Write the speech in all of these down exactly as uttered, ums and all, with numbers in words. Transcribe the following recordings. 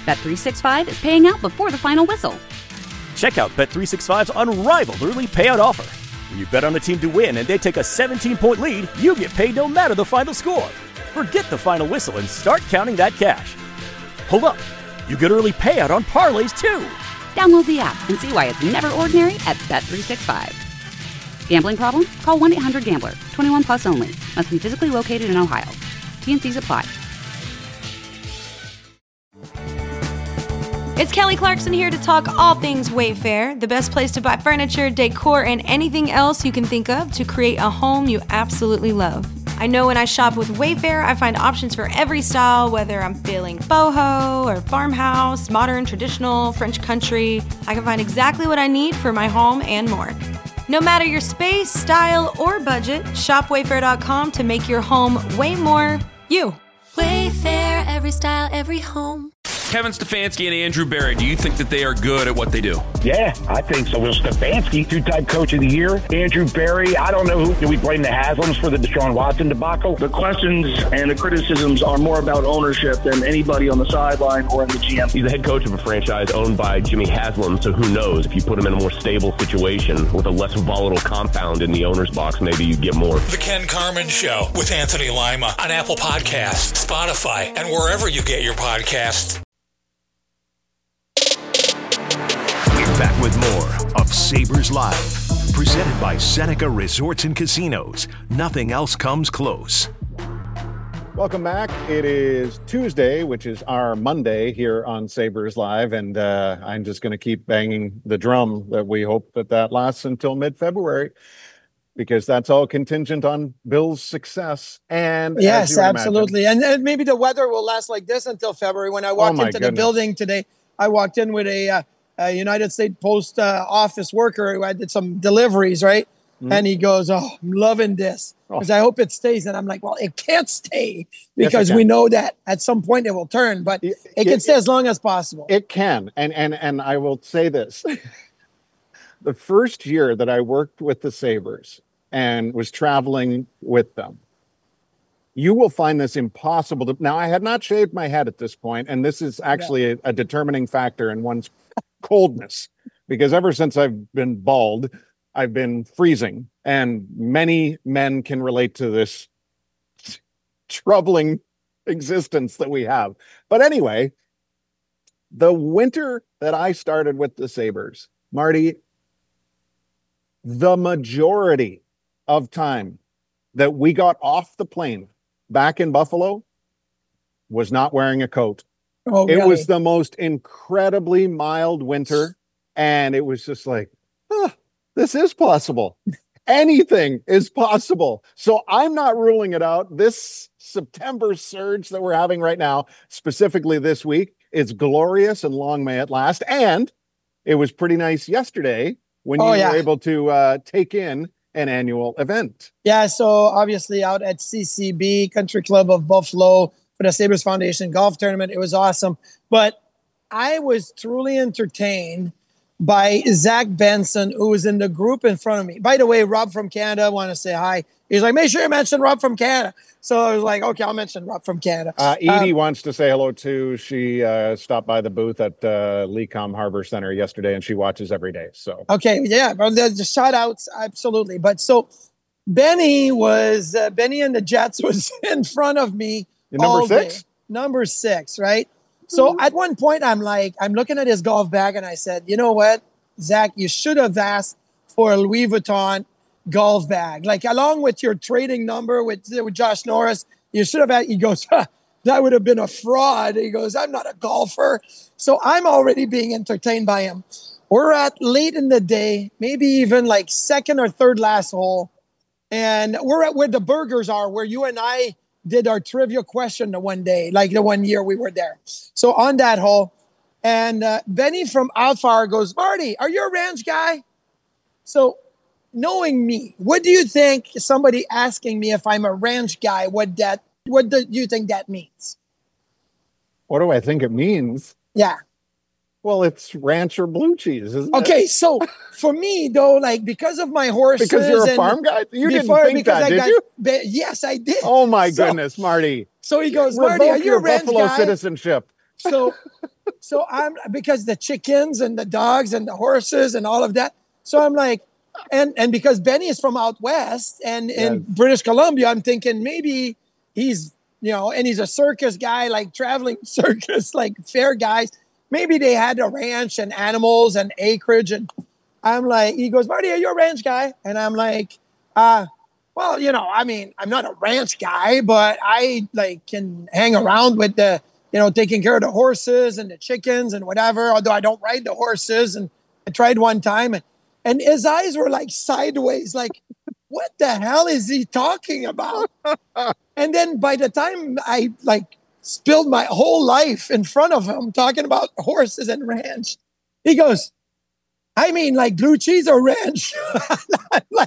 Bet three sixty-five is paying out before the final whistle. Check out Bet three sixty-five's unrivaled early payout offer. When you bet on a team to win and they take a seventeen-point lead, you get paid no matter the final score. Forget the final whistle and start counting that cash. Hold up. You get early payout on parlays, too. Download the app and see why it's never ordinary at Bet three sixty-five. Gambling problem? Call one eight hundred gambler. twenty-one plus only. Must be physically located in Ohio. T and Cs apply. It's Kelly Clarkson here to talk all things Wayfair, the best place to buy furniture, decor, and anything else you can think of to create a home you absolutely love. I know when I shop with Wayfair, I find options for every style, whether I'm feeling boho or farmhouse, modern, traditional, French country. I can find exactly what I need for my home and more. No matter your space, style, or budget, shop wayfair dot com to make your home way more you. Wayfair, every style, every home. Kevin Stefanski and Andrew Berry, do you think that they are good at what they do? Yeah, I think so. Well, Stefanski, two-time coach of the year. Andrew Berry, I don't know who. Do we blame the Haslams for the Deshaun Watson debacle? The questions and the criticisms are more about ownership than anybody on the sideline or in the G M. He's the head coach of a franchise owned by Jimmy Haslam, so who knows? If you put him in a more stable situation with a less volatile compound in the owner's box, maybe you get more. The Ken Carman Show with Anthony Lima on Apple Podcasts, Spotify, and wherever you get your podcasts. Back with more of Sabres Live, presented by Seneca Resorts and Casinos. Nothing else comes close. Welcome back. It is Tuesday, which is our Monday here on Sabres Live, and uh, I'm just going to keep banging the drum that we hope that that lasts until mid-February, because that's all contingent on Bill's success. And yes, absolutely. Imagine, and, and maybe the weather will last like this until February. When I walked oh into goodness. the building today, I walked in with a... Uh, A United States Post uh, office worker who I did some deliveries, right? Mm-hmm. And he goes, "Oh, I'm loving this because oh. I hope it stays." And I'm like, "Well, it can't stay because yes, we know that at some point it will turn, but it, it can it, stay as long as possible." It can, and and and I will say this: the first year that I worked with the Sabres and was traveling with them, you will find this impossible to. Now, I had not shaved my head at this point, and this is actually yeah. a, a determining factor in one's coldness, because ever since I've been bald, I've been freezing, and many men can relate to this troubling existence that we have. But anyway, the winter that I started with the Sabres, Marty, the majority of time that we got off the plane back in Buffalo was not wearing a coat. Oh, it really? was the most incredibly mild winter, and it was just like, oh, this is possible. Anything is possible. So I'm not ruling it out. This September surge that we're having right now, specifically this week, is glorious, and long may it last. And it was pretty nice yesterday when you oh, yeah. were able to uh, take in an annual event. Yeah, so obviously out at C C B, Country Club of Buffalo, for the Sabres Foundation golf tournament. It was awesome. But I was truly entertained by Zach Benson, who was in the group in front of me. By the way, Rob from Canada, want to say hi. He's like, make sure you mention Rob from Canada. So I was like, okay, I'll mention Rob from Canada. Uh, Edie um, wants to say hello too. She uh, stopped by the booth at uh, Lecom Harbor Center yesterday, and she watches every day. So okay, yeah, but the, the shout outs, absolutely. But so Benny was, uh, Benny and the Jets was in front of me. Number six? Day. Number six, right? So mm-hmm. at one point, I'm like, I'm looking at his golf bag, and I said, you know what, Zach, you should have asked for a Louis Vuitton golf bag. Like, along with your trading number with, with Josh Norris, you should have had, he goes, huh, that would have been a fraud. He goes, I'm not a golfer. So I'm already being entertained by him. We're at late in the day, maybe even like second or third last hole. And we're at where the burgers are, where you and I did our trivia question the one day, like the one year we were there. So on that hole, and uh, Benny from Alfar goes, Marty, are you a ranch guy? So knowing me, what do you think somebody asking me if I'm a ranch guy, what that, what do you think that means? What do I think it means? Yeah. Well, it's ranch or blue cheese, isn't okay, it? Okay, so for me, though, like, because of my horses... Because you're a farm guy? You before, didn't think that, I did got, you? Be, yes, I did. Oh, my so, goodness, Marty. So he goes, Marty, are you a ranch Buffalo guy? citizenship. So, so I'm because the chickens and the dogs and the horses and all of that. So I'm like, and and because Benny is from out west and in Yes. British Columbia, I'm thinking maybe he's, you know, and he's a circus guy, like traveling circus, like fair guys. Maybe they had a ranch and animals and acreage. And I'm like, he goes, Marty, are you a ranch guy? And I'm like, uh, well, you know, I mean, I'm not a ranch guy, but I like can hang around with the, you know, taking care of the horses and the chickens and whatever, although I don't ride the horses. And I tried one time and, and his eyes were like sideways, like, what the hell is he talking about? And then by the time I like spilled my whole life in front of him talking about horses and ranch, he goes, I mean, like blue cheese or ranch? I'm like,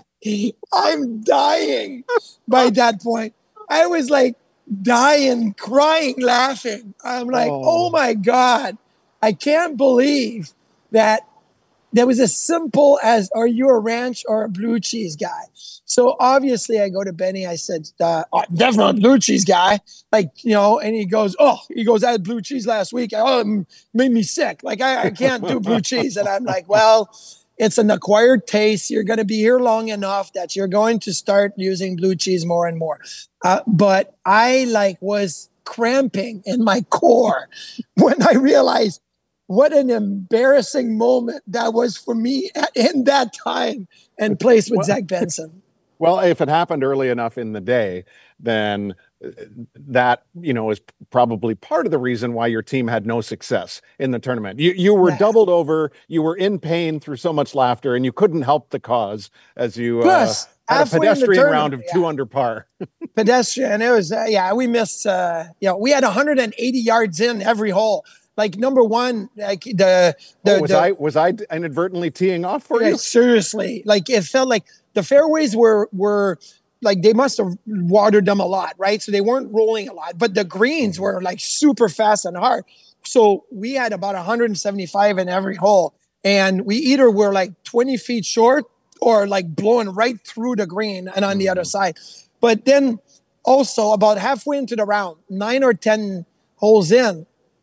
I'm dying by that point. I was like dying, crying, laughing. I'm like, oh, oh my God, I can't believe that there was as simple as, are you a ranch or a blue cheese guy? So obviously I go to Benny. I said, uh, oh, definitely a blue cheese guy. Like, you know, and he goes, oh, he goes, I had blue cheese last week. Oh, it made me sick. Like, I, I can't do blue cheese. And I'm like, well, it's an acquired taste. You're going to be here long enough that you're going to start using blue cheese more and more. Uh, but I like was cramping in my core when I realized what an embarrassing moment that was for me at, in that time and place with well, Zach Benson. Well, if it happened early enough in the day, then that, you know, is probably part of the reason why your team had no success in the tournament. You you were yeah. doubled over, you were in pain through so much laughter, and you couldn't help the cause as you Plus, uh, had a pedestrian round of yeah. two under par. Pedestrian, it was, uh, yeah, we missed, uh, you know, we had one hundred eighty yards in every hole. Like number one, like the, the, oh, was the, I was I inadvertently teeing off for yeah, you? Seriously, like it felt like the fairways were were like they must have watered them a lot, right? So they weren't rolling a lot, but the greens were like super fast and hard. So we had about one hundred seventy-five in every hole, and we either were like twenty feet short or like blowing right through the green and on the other side. But then also about halfway into the round, nine or ten holes in,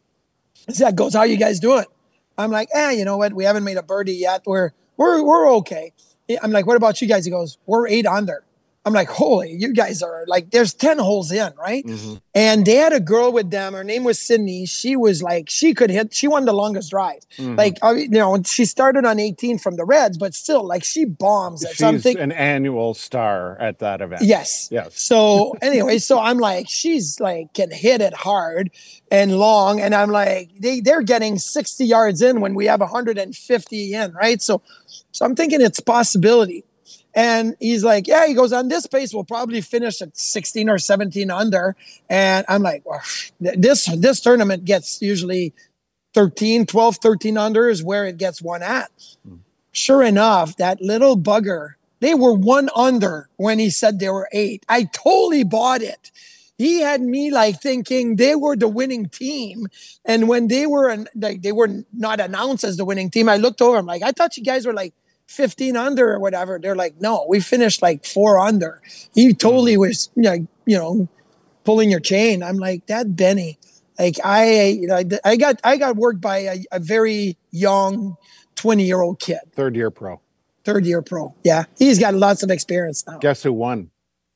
Zach goes, how you guys doing? I'm like, eh, you know what? We haven't made a birdie yet. We're we're we're okay. I'm like, what about you guys? He goes, we're eight under. I'm like, holy, you guys are like, there's ten holes in, right? Mm-hmm. And they had a girl with them. Her name was Sydney. She was like, she could hit, she won the longest drive. Mm-hmm. Like, you know, she started on eighteen from the Reds, but still, like, she bombs at She's something. an annual star at that event. Yes. Yes. So anyway, so I'm like, she's like, can hit it hard and long. And I'm like, they, they're getting sixty yards in when we have one hundred fifty in, right? So, so I'm thinking it's possibility. And he's like, yeah, he goes, on this pace, we'll probably finish at sixteen or seventeen under. And I'm like, well, this, this tournament gets usually thirteen, twelve, thirteen under is where it gets one at. Hmm. Sure enough, that little bugger, they were one under when he said they were eight. I totally bought it. He had me like thinking they were the winning team. And when they were like, they were not announced as the winning team, I looked over, I'm like, I thought you guys were like fifteen under or whatever. They're like, no, we finished like four under. He totally was, you know, you know, pulling your chain. I'm like, that Benny, like I, you know, I got, I got worked by a, a very young twenty year old kid. Third year pro. Third year pro. Yeah. He's got lots of experience now. Guess who won?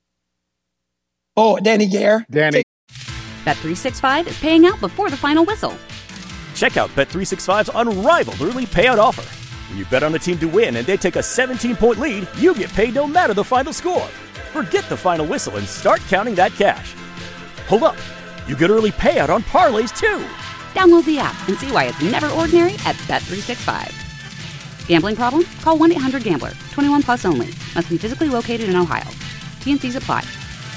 Oh, Danny Gare. Danny. Bet three sixty-five is paying out before the final whistle. Check out Bet three sixty-five's unrivaled early payout offer. When you bet on a team to win and they take a seventeen-point lead, you get paid no matter the final score. Forget the final whistle and start counting that cash. Hold up. You get early payout on parlays, too. Download the app and see why it's never ordinary at Bet three sixty-five. Gambling problem? Call one eight hundred gambler. twenty-one plus only. Must be physically located in Ohio. T N Cs apply.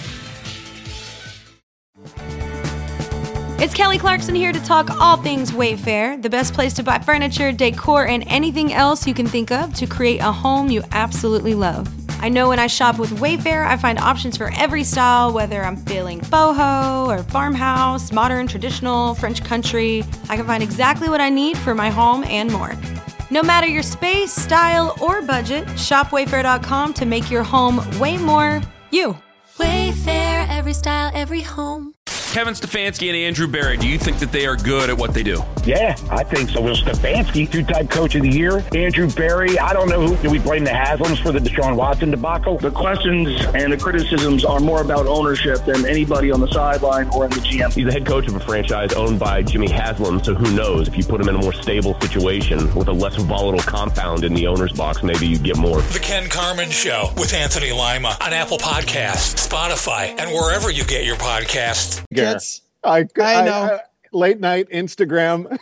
It's Kelly Clarkson here to talk all things Wayfair, the best place to buy furniture, decor, and anything else you can think of to create a home you absolutely love. I know when I shop with Wayfair, I find options for every style, whether I'm feeling boho or farmhouse, modern, traditional, French country. I can find exactly what I need for my home and more. No matter your space, style, or budget, shop wayfair dot com to make your home way more you. Wayfair, every style, every home. Kevin Stefanski and Andrew Berry, do you think that they are good at what they do? Yeah, I think so. Will Stefanski, two-time coach of the year. Andrew Berry, I don't know who. Do we blame the Haslams for the Deshaun Watson debacle? The questions and the criticisms are more about ownership than anybody on the sideline or in the G M. He's the head coach of a franchise owned by Jimmy Haslam, so who knows? If you put him in a more stable situation with a less volatile compound in the owner's box, maybe you get more. The Ken Carman Show with Anthony Lima on Apple Podcasts, Spotify, and wherever you get your podcasts. Kids, I, I, I know. I, late night Instagram,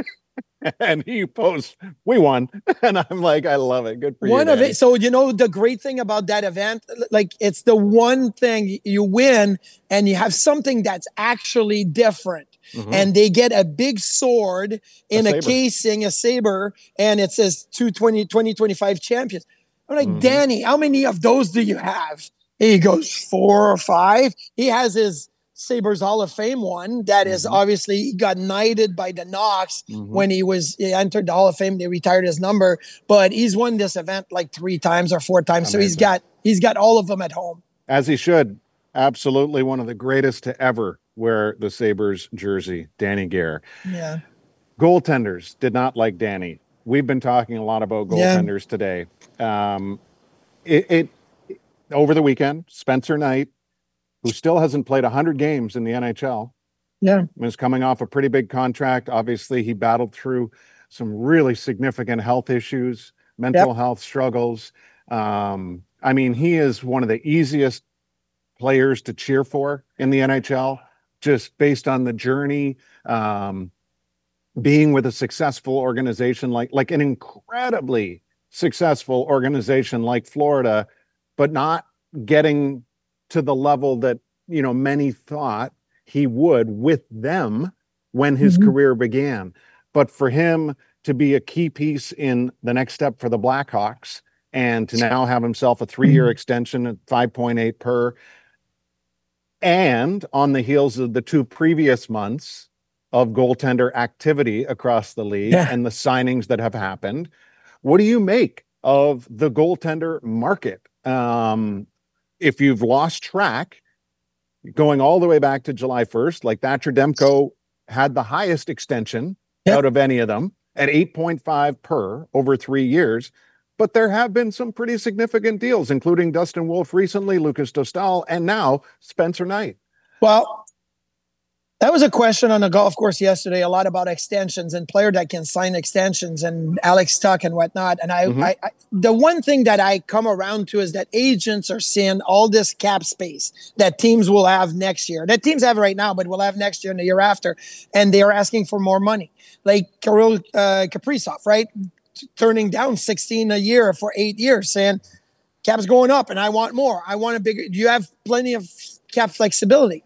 and he posts, "We won," and I'm like, I love it. Good for you. One of Danny. it. So you know the great thing about that event, like it's the one thing you win, and you have something that's actually different. Mm-hmm. And they get a big sword in a, a casing, a saber, and it says two twenty, twenty twenty-five champions. I'm like, mm-hmm. Danny, how many of those do you have? He goes, four or five. He has his Sabres Hall of Fame one that mm-hmm. is obviously he got knighted by the Knox mm-hmm. when he was he entered the Hall of Fame. They retired his number, but he's won this event like three times or four times. Amazing. So he's got he's got all of them at home. As he should. Absolutely one of the greatest to ever wear the Sabres jersey, Danny Gare. Yeah. Goaltenders did not like Danny. We've been talking a lot about goaltenders yeah. today. Um, it, it over the weekend, Spencer Knight, who still hasn't played one hundred games in the N H L, yeah, was coming off a pretty big contract. Obviously, he battled through some really significant health issues, mental yep. health struggles. Um, I mean, he is one of the easiest players to cheer for in the N H L, just based on the journey, um, being with a successful organization like like an incredibly successful organization like Florida, but not getting to the level that, you know, many thought he would with them when his mm-hmm. career began. But for him to be a key piece in the next step for the Blackhawks and to now have himself a three-year mm-hmm. extension at five point eight per, and on the heels of the two previous months of goaltender activity across the league yeah. and the signings that have happened, what do you make of the goaltender market? Um, if you've lost track, going all the way back to July first, like Thatcher Demko had the highest extension yep. out of any of them at eight point five per over three years. But there have been some pretty significant deals, including Dustin Wolf recently, Lucas Dostal, and now Spencer Knight. Well, that was a question on the golf course yesterday, a lot about extensions and player that can sign extensions and Alex Tuck and whatnot. And I, mm-hmm. I, I, the one thing that I come around to is that agents are seeing all this cap space that teams will have next year, that teams have right now, but will have next year and the year after. And they are asking for more money. Like Kirill uh, Kaprizov, right? T- turning down sixteen a year for eight years, saying cap's going up and I want more. I want a bigger, you have plenty of cap flexibility.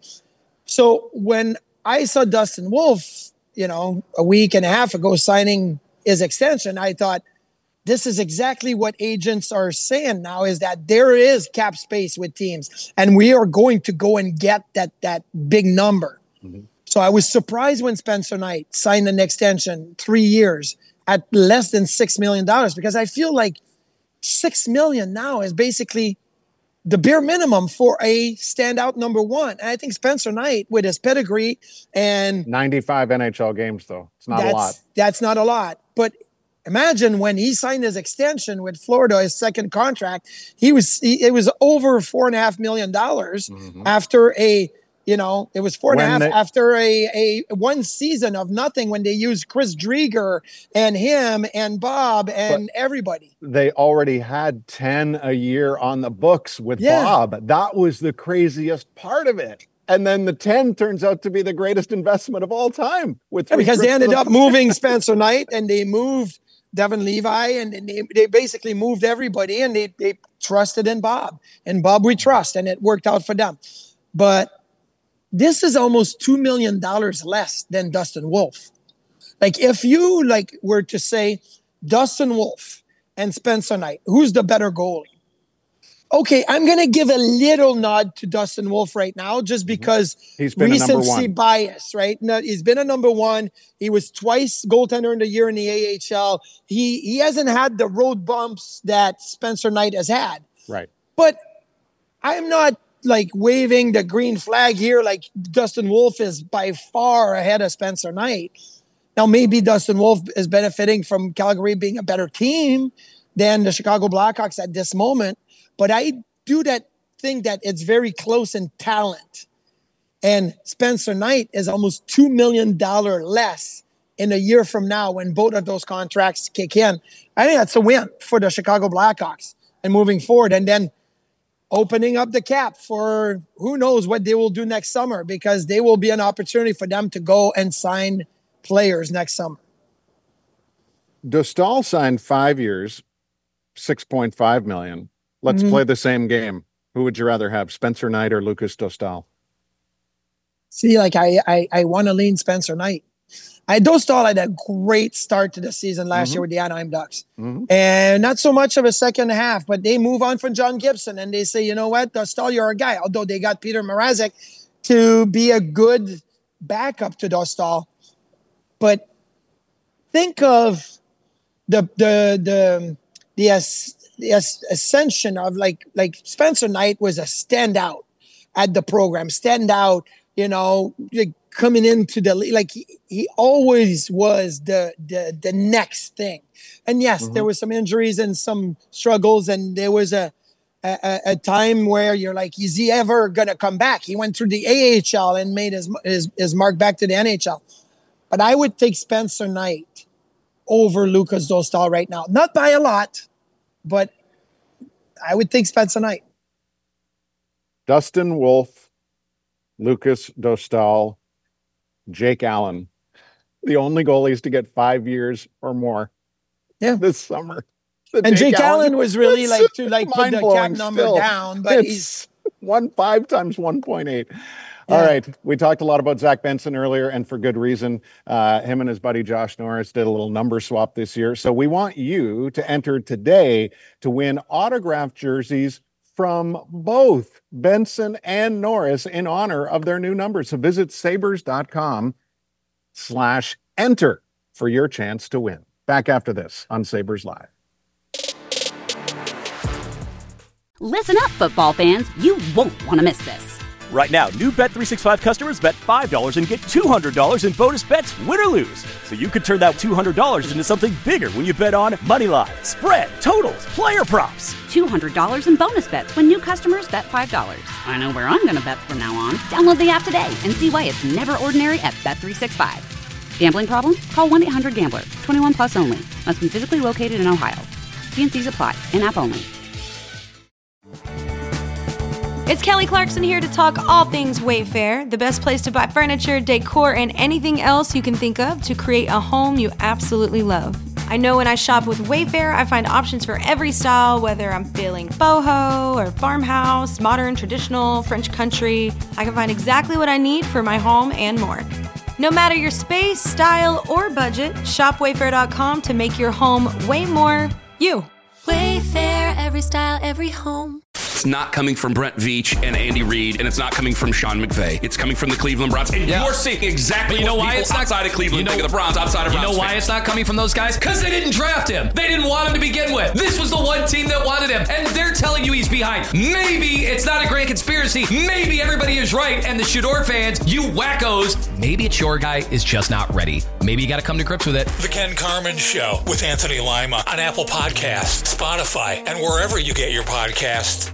So when I saw Dustin Wolf, you know, a week and a half ago signing his extension, I thought this is exactly what agents are saying now, is that there is cap space with teams and we are going to go and get that, that big number. Mm-hmm. So I was surprised when Spencer Knight signed an extension three years at less than six million dollars, because I feel like six million dollars now is basically the bare minimum for a standout number one. And I think Spencer Knight, with his pedigree and ninety-five N H L games, though, it's not that's, a lot. That's not a lot. But imagine when he signed his extension with Florida, his second contract, he was he, it was over four and a half million dollars mm-hmm. after a. You know, it was four and when a half they, after a, a one season of nothing when they used Chris Drieger and him and Bob and everybody. They already had ten a year on the books with yeah. Bob. That was the craziest part of it. And then the ten turns out to be the greatest investment of all time. With yeah, because they ended up moving Spencer Knight and they moved Devin Levi and they, they basically moved everybody and they, they trusted in Bob. And Bob we trust, and it worked out for them. But this is almost two million dollars less than Dustin Wolf. Like if you like were to say Dustin Wolf and Spencer Knight, who's the better goalie? Okay, I'm going to give a little nod to Dustin Wolf right now just because he's been recency bias, right? No, he's been a number one. He was twice goaltender in the year in the A H L. He he hasn't had the road bumps that Spencer Knight has had. Right. But I'm not like waving the green flag here. Like Dustin Wolf is by far ahead of Spencer Knight. Now, maybe Dustin Wolf is benefiting from Calgary being a better team than the Chicago Blackhawks at this moment. But I do that think that it's very close in talent. And Spencer Knight is almost two million dollars less in a year from now when both of those contracts kick in. I think that's a win for the Chicago Blackhawks and moving forward. And then opening up the cap for who knows what they will do next summer, because there will be an opportunity for them to go and sign players next summer. Dostal signed five years, six point five million dollars. Let's mm-hmm. play the same game. Who would you rather have, Spencer Knight or Lucas Dostal? See, like I, I, I want to lean Spencer Knight. I Dostal had a great start to the season last mm-hmm. year with the Anaheim Ducks. Mm-hmm. And not so much of a second half, but they move on from John Gibson and they say, you know what, Dostal, you're a guy. Although they got Peter Mrazek to be a good backup to Dostal. But think of the the the the, as, the as, ascension of like like Spencer Knight was a standout at the program, standout, you know, like coming into the league, like he, he always was the the the next thing. And yes, mm-hmm. there was some injuries and some struggles, and there was a, a a time where you're like, is he ever gonna come back? He went through the A H L and made his his, his mark back to the N H L. But I would take Spencer Knight over Lucas Dostal right now. Not by a lot, but I would take Spencer Knight. Dustin Wolf, Lucas Dostal, Jake Allen, the only goalies to get five years or more yeah. this summer. The and Jake, Jake Allen, Allen was really like to like put the cap number still. down, but it's he's one five times one point eight. Yeah. All right. We talked a lot about Zach Benson earlier, and for good reason. Uh, him and his buddy Josh Norris did a little number swap this year. So we want you to enter today to win autographed jerseys from both Benson and Norris in honor of their new numbers. So visit sabres.com slash enter for your chance to win. Back after this on Sabres Live. Listen up, football fans. You won't want to miss this. Right now, new Bet three sixty-five customers bet five dollars and get two hundred dollars in bonus bets, win or lose. So you could turn that two hundred dollars into something bigger when you bet on money line, spread, totals, player props. two hundred dollars in bonus bets when new customers bet five dollars. I know where I'm going to bet from now on. Download the app today and see why it's never ordinary at Bet three sixty-five. Gambling problem? Call one eight hundred gambler. twenty-one plus only. Must be physically located in Ohio. T and C's apply. In-app only. It's Kelly Clarkson here to talk all things Wayfair, the best place to buy furniture, decor, and anything else you can think of to create a home you absolutely love. I know when I shop with Wayfair, I find options for every style, whether I'm feeling boho or farmhouse, modern, traditional, French country. I can find exactly what I need for my home and more. No matter your space, style, or budget, shop wayfair dot com to make your home way more you. Wayfair, every style, every home. It's not coming from Brent Veach and Andy Reid, and it's not coming from Sean McVay. It's coming from the Cleveland Browns. And yeah. you're seeing exactly you know what why people it's not, outside of Cleveland you know, think of the Browns, outside of You Browns know why fans. it's not coming from those guys? Because they didn't draft him. They didn't want him to begin with. This was the one team that wanted him, and they're telling you he's behind. Maybe it's not a grand conspiracy. Maybe everybody is right, and the Shador fans, you wackos, maybe it's your guy is just not ready. Maybe you got to come to grips with it. The Ken Carman Show with Anthony Lima on Apple Podcasts, Spotify, and wherever you get your podcasts.